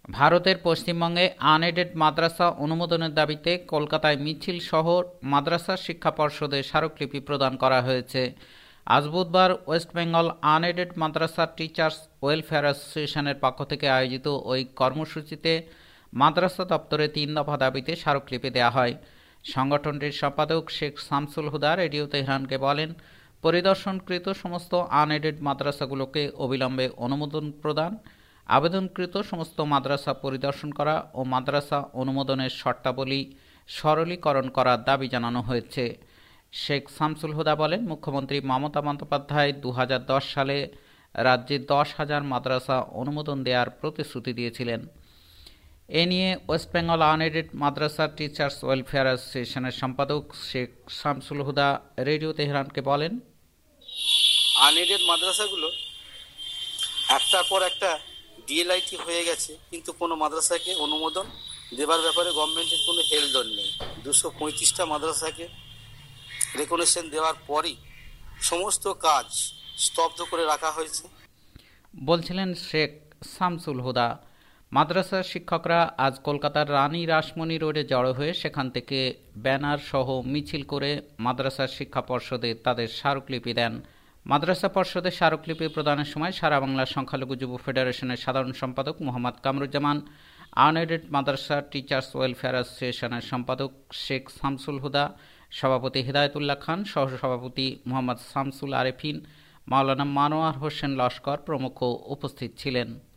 ভারতের পশ্চিমবঙ্গে আনএডেড মাদ্রাসা অনুমোদনের দাবিতে কলকাতায় মিছিল সহ মাদ্রাসা শিক্ষা পর্ষদে স্মারকলিপি প্রদান করা হয়েছে। আজ বুধবার West Bengal unaided madrasa teachers welfare অ্যাসোসিয়েশনের পক্ষ থেকে আয়োজিত ওই কর্মসূচিতে মাদ্রাসা দপ্তরে 3 দফা দাবিতে স্মারকলিপি দেওয়া হয়। সংগঠনটির সম্পাদক শেখ শামসুল হুদা রেডিও তেহরানকে বলেন, পরিদর্শনকৃত সমস্ত আনএডেড মাদ্রাসাগুলোকে অবিলম্বে অনুমোদন প্রদান, আবেদনকৃত সমস্ত মাদ্রাসা পরিদর্শন করা ও মাদ্রাসা অনুমোদনের শর্তাবলী সরলীকরণ করার দাবি জানানো হয়েছে। শেখ শামসুল হুদা বলেন, মুখ্যমন্ত্রী মমতা বন্দ্যোপাধ্যায় 2010 সালে রাজ্যে 10,000 মাদ্রাসা অনুমোদন দেওয়ার প্রতিশ্রুতি দিয়েছিলেন। এ নিয়ে West Bengal unaided madrasa teachers welfare অ্যাসোসিয়েশনের সম্পাদক শেখ শামসুল হুদা রেডিও তেহরানকে বলেন, আনএডেড মাদ্রাসাগুলো একটার পর একটা ডিএলআইটি হয়ে গেছে, কিন্তু কোনো মাদ্রাসাকে অনুমোদন দেবার ব্যাপারে গভর্নমেন্টের কোনো হেলদোল নেই। 235টা মাদ্রাসাকে রেকগনিশন দেওয়ার পরই সমস্ত কাজ স্তব্ধ করে রাখা হয়েছে বলছিলেন শেখ শামসুল হুদা। মাদ্রাসার শিক্ষকরা আজ কলকাতার রানী রাসমণি রোডে জড়ো হয়ে সেখান থেকে ব্যানার সহ মিছিল করে মাদ্রাসার শিক্ষা পর্ষদে তাদের স্মারকলিপি দেন। মাদ্রাসা পর্ষদের স্মারকলিপি প্রদানের সময় সারা বাংলা সংখ্যালঘু যুব ফেডারেশনের সাধারণ সম্পাদক Mohammad Kamruzzaman, unaided madrasa teachers welfare অ্যাসোসিয়েশনের সম্পাদক শেখ শামসুল হুদা, সভাপতি হিদায়তুল্লাহ খান, সহসভাপতি মোহাম্মদ শামসুল আরেফিন, মাওলানা মানোয়ার হোসেন লস্কর প্রমুখ উপস্থিত ছিলেন।